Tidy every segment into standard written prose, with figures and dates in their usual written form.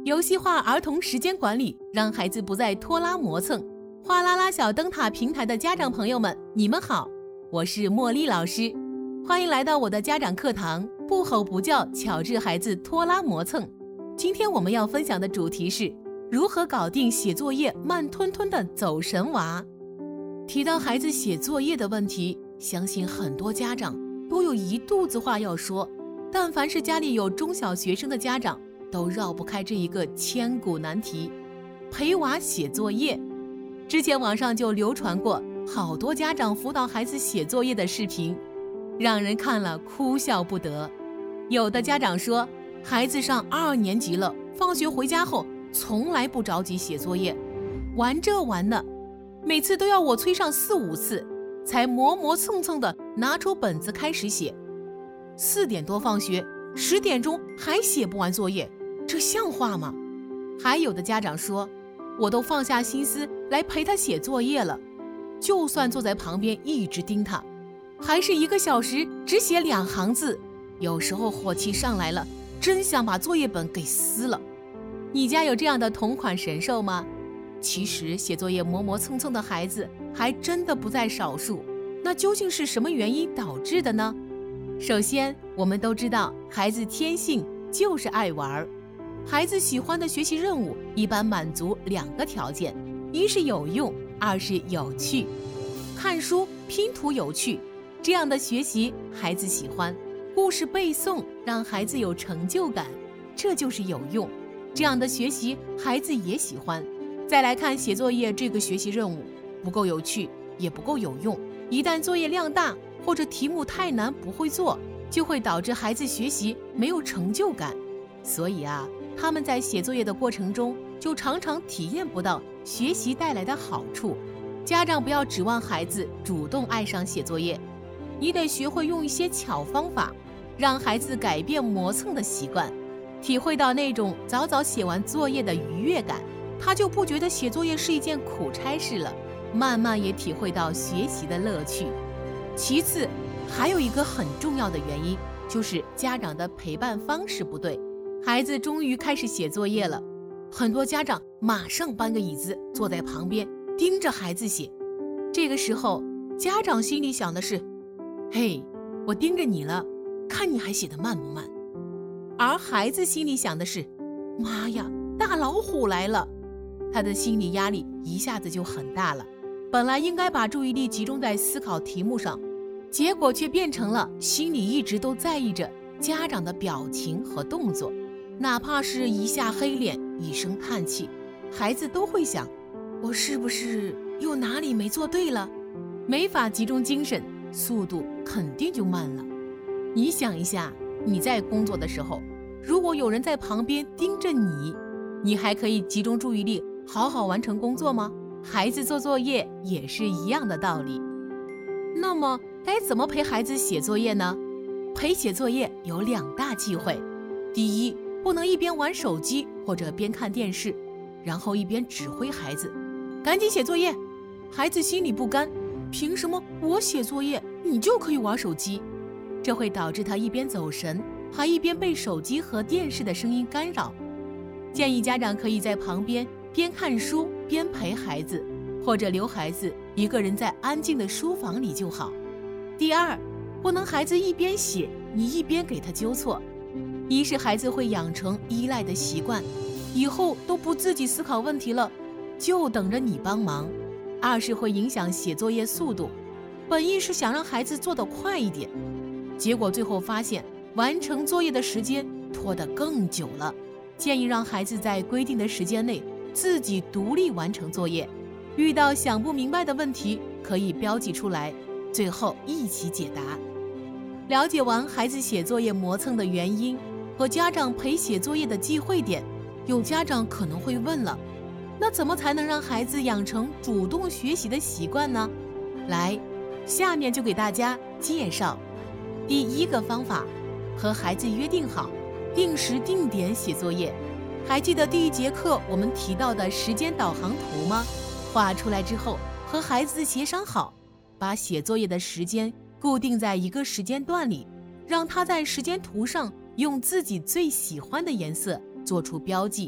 游戏化儿童时间管理，让孩子不再拖拉磨蹭。哗啦啦小灯塔平台的家长朋友们，你们好，我是茉莉老师，欢迎来到我的家长课堂，不吼不叫，巧治孩子拖拉磨蹭。今天我们要分享的主题是如何搞定写作业慢吞吞的走神娃。提到孩子写作业的问题，相信很多家长都有一肚子话要说，但凡是家里有中小学生的家长，都绕不开这一个千古难题：陪娃写作业。之前网上就流传过好多家长辅导孩子写作业的视频，让人看了哭笑不得。有的家长说，孩子上2年级了，放学回家后从来不着急写作业，玩这玩那，每次都要我催上4、5次，才磨磨蹭蹭的拿出本子开始写。4点多放学，10点钟还写不完作业，这像话吗？还有的家长说，我都放下心思来陪他写作业了，就算坐在旁边一直盯他，还是1个小时只写2行字，有时候火气上来了，真想把作业本给撕了。你家有这样的同款神兽吗？其实写作业磨磨蹭蹭的孩子还真的不在少数，那究竟是什么原因导致的呢？首先，我们都知道孩子天性就是爱玩，孩子喜欢的学习任务一般满足2个条件，一是有用，2是有趣。看书、拼图有趣，这样的学习孩子喜欢；故事背诵让孩子有成就感，这就是有用，这样的学习孩子也喜欢。再来看写作业这个学习任务，不够有趣，也不够有用，一旦作业量大或者题目太难不会做，就会导致孩子学习没有成就感。所以他们在写作业的过程中就常常体验不到学习带来的好处。家长不要指望孩子主动爱上写作业，你得学会用一些巧方法，让孩子改变磨蹭的习惯，体会到那种早早写完作业的愉悦感，他就不觉得写作业是一件苦差事了，慢慢也体会到学习的乐趣。其次，还有一个很重要的原因，就是家长的陪伴方式不对。孩子终于开始写作业了，很多家长马上搬个椅子坐在旁边盯着孩子写。这个时候，家长心里想的是，嘿，我盯着你了，看你还写得慢不慢。而孩子心里想的是，妈呀，大老虎来了。他的心理压力一下子就很大了，本来应该把注意力集中在思考题目上，结果却变成了心里一直都在意着家长的表情和动作，哪怕是一下黑脸，一声叹气，孩子都会想，我是不是又哪里没做对了？没法集中精神，速度肯定就慢了。你想一下，你在工作的时候，如果有人在旁边盯着你，你还可以集中注意力好好完成工作吗？孩子做作业也是一样的道理。那么该怎么陪孩子写作业呢？陪写作业有2大忌讳。第一，不能一边玩手机或者边看电视，然后一边指挥孩子赶紧写作业。孩子心里不甘，凭什么我写作业你就可以玩手机？这会导致他一边走神，还一边被手机和电视的声音干扰。建议家长可以在旁边边看书边陪孩子，或者留孩子一个人在安静的书房里就好。第二，不能孩子一边写你一边给他纠错，一是孩子会养成依赖的习惯，以后都不自己思考问题了，就等着你帮忙；二是会影响写作业速度，本意是想让孩子做得快一点，结果最后发现完成作业的时间拖得更久了。建议让孩子在规定的时间内自己独立完成作业，遇到想不明白的问题可以标记出来，最后一起解答。了解完孩子写作业磨蹭的原因和家长陪写作业的忌讳点，有家长可能会问了，那怎么才能让孩子养成主动学习的习惯呢？来，下面就给大家介绍。第1个方法，和孩子约定好定时定点写作业。还记得第1节课我们提到的时间导航图吗？画出来之后，和孩子协商好，把写作业的时间固定在一个时间段里，让他在时间图上用自己最喜欢的颜色做出标记，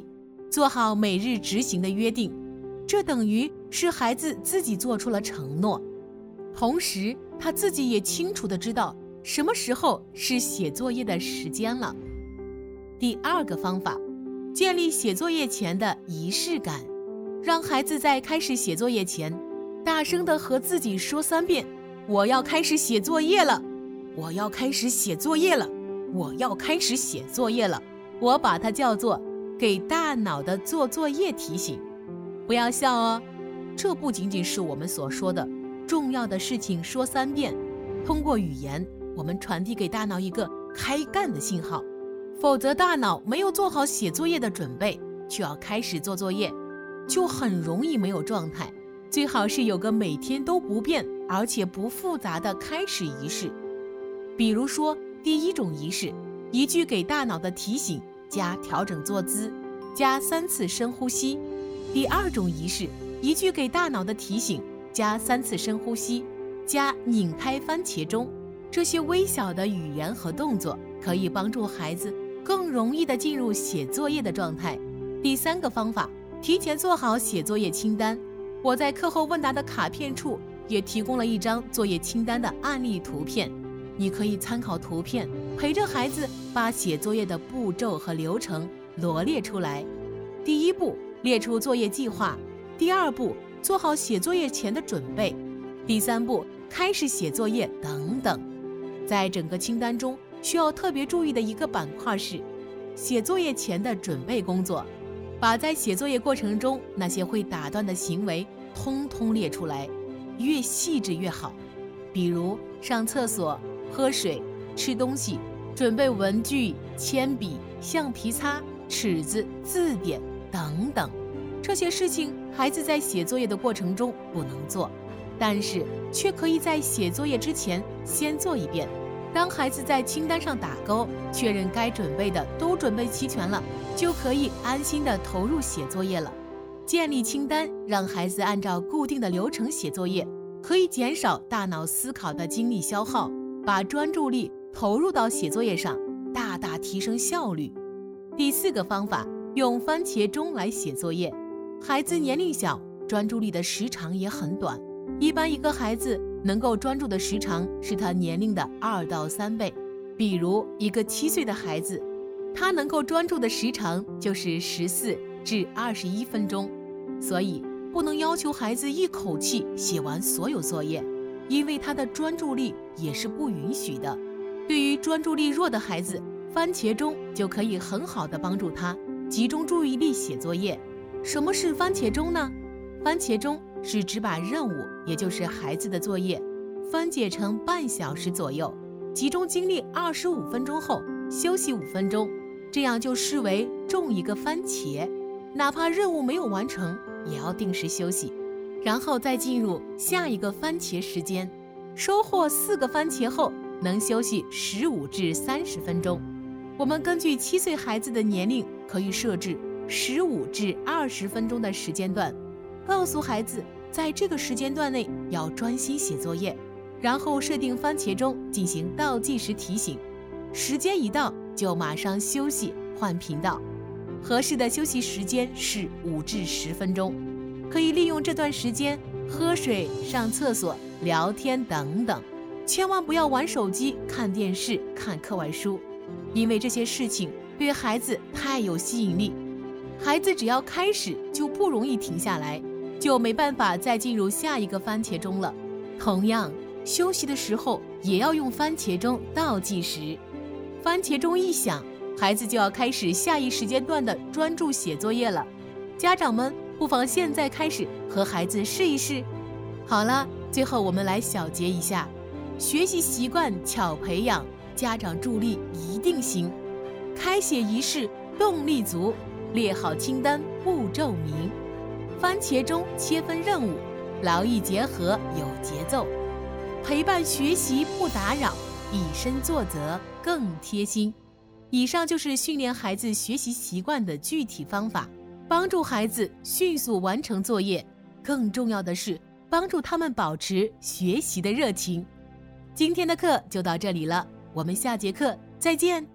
做好每日执行的约定，这等于是孩子自己做出了承诺，同时他自己也清楚地知道什么时候是写作业的时间了。第二个方法，建立写作业前的仪式感，让孩子在开始写作业前，大声地和自己说3遍：我要开始写作业了，我要开始写作业了，我要开始写作业了。我把它叫做给大脑的做作业提醒。不要笑哦，这不仅仅是我们所说的重要的事情说3遍，通过语言，我们传递给大脑一个开干的信号，否则大脑没有做好写作业的准备，就要开始做作业，就很容易没有状态。最好是有个每天都不变而且不复杂的开始仪式。比如说，第一种仪式，一句给大脑的提醒加调整坐姿加3次深呼吸。第二种仪式，一句给大脑的提醒加3次深呼吸加拧开番茄钟。这些微小的语言和动作可以帮助孩子更容易地进入写作业的状态。第三个方法，提前做好写作业清单。我在课后问答的卡片处也提供了一张作业清单的案例图片，你可以参考图片，陪着孩子把写作业的步骤和流程罗列出来。第一步，列出作业计划；第二步，做好写作业前的准备；第三步，开始写作业等等。在整个清单中，需要特别注意的一个板块是写作业前的准备工作，把在写作业过程中那些会打断的行为通通列出来，越细致越好。比如上厕所、喝水、吃东西、准备文具、铅笔、橡皮擦、尺子、字典等等。这些事情孩子在写作业的过程中不能做，但是却可以在写作业之前先做一遍。当孩子在清单上打勾，确认该准备的都准备齐全了，就可以安心地投入写作业了。建立清单，让孩子按照固定的流程写作业，可以减少大脑思考的精力消耗，把专注力投入到写作业上，大大提升效率。第四个方法，用番茄钟来写作业。孩子年龄小，专注力的时长也很短，一般一个孩子能够专注的时长是他年龄的2到3倍。比如一个7岁的孩子，他能够专注的时长就是14至21分钟。所以不能要求孩子一口气写完所有作业，因为他的专注力也是不允许的。对于专注力弱的孩子，番茄钟就可以很好的帮助他集中注意力写作业。什么是番茄钟呢？番茄钟是指把任务，也就是孩子的作业，分解成半小时左右，集中精力25分钟后休息5分钟，这样就视为种一个番茄，哪怕任务没有完成，也要定时休息，然后再进入下一个番茄时间。收获4个番茄后，能休息15至30分钟。我们根据7岁孩子的年龄，可以设置15至20分钟的时间段，告诉孩子在这个时间段内要专心写作业，然后设定番茄钟进行倒计时提醒，时间一到就马上休息换频道。合适的休息时间是5至10分钟，可以利用这段时间喝水、上厕所、聊天等等，千万不要玩手机、看电视、看课外书，因为这些事情对孩子太有吸引力，孩子只要开始就不容易停下来，就没办法再进入下一个番茄钟了。同样，休息的时候也要用番茄钟倒计时，番茄钟一响，孩子就要开始下一时间段的专注写作业了。家长们不妨现在开始和孩子试一试。好了，最后我们来小结一下：学习习惯巧培养，家长助力一定行。开写仪式动力足，列好清单步骤明。番茄钟切分任务，劳逸结合有节奏。陪伴学习不打扰，以身作则更贴心。以上就是训练孩子学习习惯的具体方法，帮助孩子迅速完成作业，更重要的是帮助他们保持学习的热情。今天的课就到这里了，我们下节课再见。